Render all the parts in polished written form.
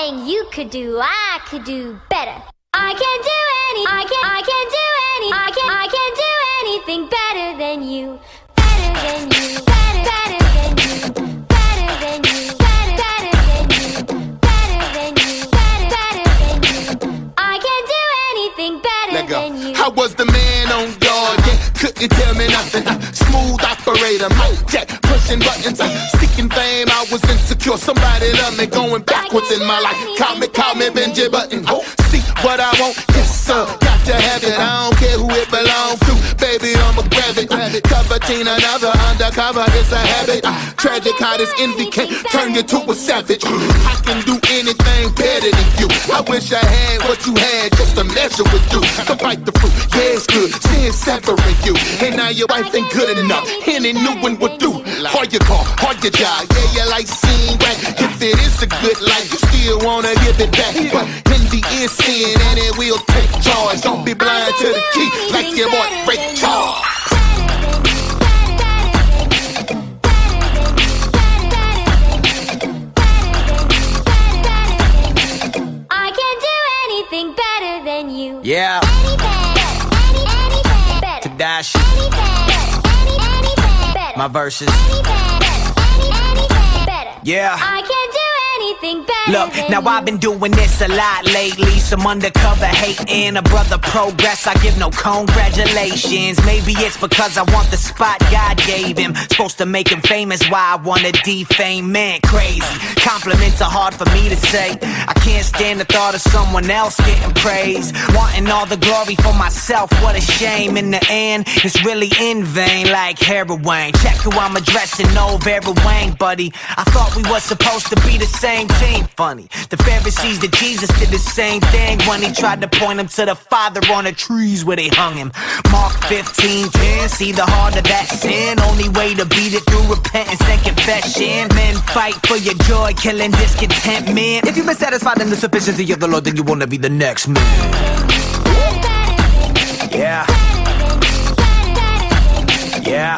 anything you could do, I could do better. I can do anything better than you. Better than you. Better than you. Better than you. Better than you. Better than you. Better than you. I can do anything better than you. I was the man on guard, yeah, couldn't tell me nothing. Smooth operator, mic check, pushing buttons, seeking fame. I was insecure, somebody love me, going backwards in my life. Call me Benji Button. See what I want, yes sir, got to have it. I don't care who it belongs to, baby, I'ma grab it. Coveting another undercover, it's a habit. Tragic how this envy can turn you to a savage. I can do anything better than you. I wish I had what you had just to measure with you. To bite the fruit, yeah it's good, sin separate you. And now your wife ain't good enough, any new one would do. Hard your car, hard your job, yeah you like seeing right. If it is a good life, you still wanna give it back. But envy is sin and it will take charge. Don't be blind to the key like your boy Ray Charles. I can do anything better than you. Yeah. Anything better. Tadashi. Anything better. My verses. Anything better. Yeah. I can do anything better. Look, than now you. I've been doing this a lot lately. Some undercover hating, a brother progress. I give no congratulations. Maybe it's because I want the spot God gave him. Supposed to make him famous, why I wanna defame. Man, crazy. Compliments are hard for me to say. I can't stand the thought of someone else getting praised. Wanting all the glory for myself, what a shame. In the end, it's really in vain, like heroin. Check who I'm addressing, no Vera Wang, buddy. I thought we were supposed to be the same team. Funny, the Pharisees to Jesus did the same thing when he tried to point him to the Father on the trees where they hung him. Mark 15:10, see the heart of that sin. Only way to beat it through repentance and confession. Men fight for your joy, killing discontentment. If you've been satisfied in the sufficiency of the Lord, then you wanna be the next man. Yeah. Yeah.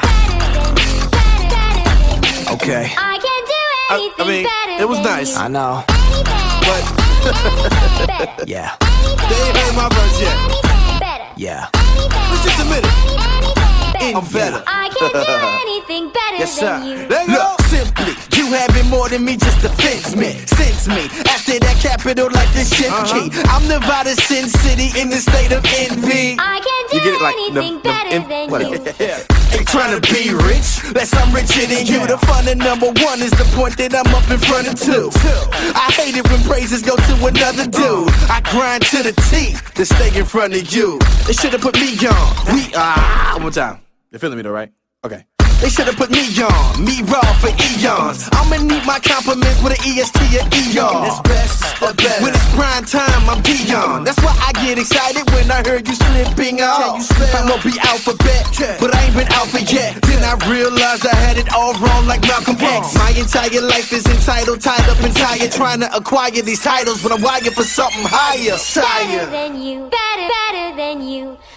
Okay. I can do anything I mean, better it was than nice. you. I know. But Yeah. they ain't heard my verse yet. Better. Yeah. Let's just admit it. I'm better. I can do anything better Yes, sir. than you. Let go. Look, simply, you have been more than me, just defense me. Since me, after that capital like the ship key. I'm Nevada Sin City in the state of envy. I can do You get it like anything better than whatever. you. Ain't trying to be rich, less I'm richer than you. The fun of number one is the point that I'm up in front of two. I hate it when praises go to another dude. I grind to the teeth to stay in front of you. They should've put me on. One more time. You're feeling me though, right? Okay. They should've put me on, me raw for eons. I'ma need my compliments with an EST or ER. It's best, the best. When it's prime time, I'm Dion. That's why I get excited when I heard you slipping off. Can you spell? I'ma be alphabet, but I ain't been alpha yet. Then I realized I had it all wrong like Malcolm X. My entire life is entitled, tied up and tired, trying to acquire these titles when I'm wired for something higher. Better Sire. than you. Better than you.